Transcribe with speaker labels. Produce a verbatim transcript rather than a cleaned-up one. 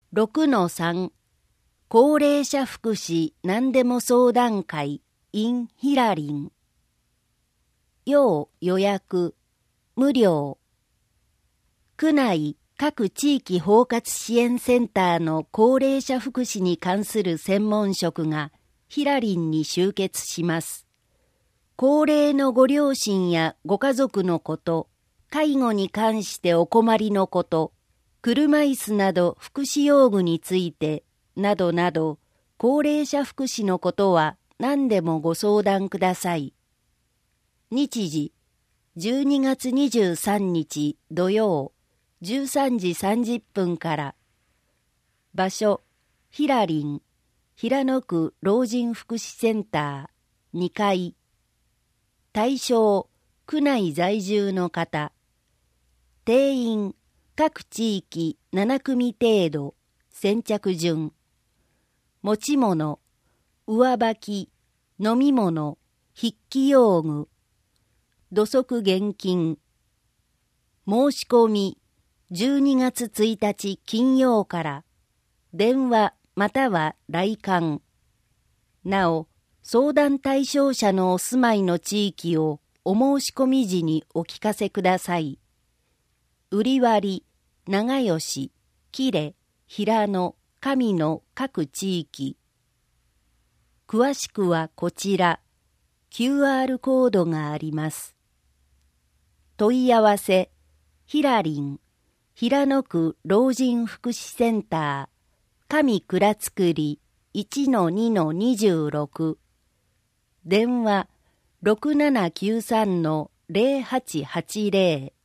Speaker 1: ろくのさん 高齢者福祉何でも相談会 in ヒラリン。要予約無料。区内各地域包括支援センターの高齢者福祉に関する専門職がヒラリンに集結します。高齢のご両親やご家族のこと、介護に関してお困りのこと、車椅子など福祉用具について、などなど、高齢者福祉のことは何でもご相談ください。日時、じゅうにがつにじゅうさんにち土曜、じゅうさんじさんじゅっぷんから。場所、ヒラリン、平野区老人福祉センター、にかい。対象、区内在住の方。定員、各地域ななくみ程度、先着順。持ち物、上履き、飲み物、筆記用具。土足現金。申し込み、じゅうにがつついたち金曜から。電話または来館。なお、相談対象者のお住まいの地域をお申し込み時にお聞かせください。売り割り、長吉、喜連、平野、上の各地域。詳しくはこちら、キューアール コードがあります。問い合わせ、ヒラリン、平野区老人福祉センター、上倉造り いちのにのにじゅうろく。電話 ろくななきゅうさんのゼロはちはちゼロ。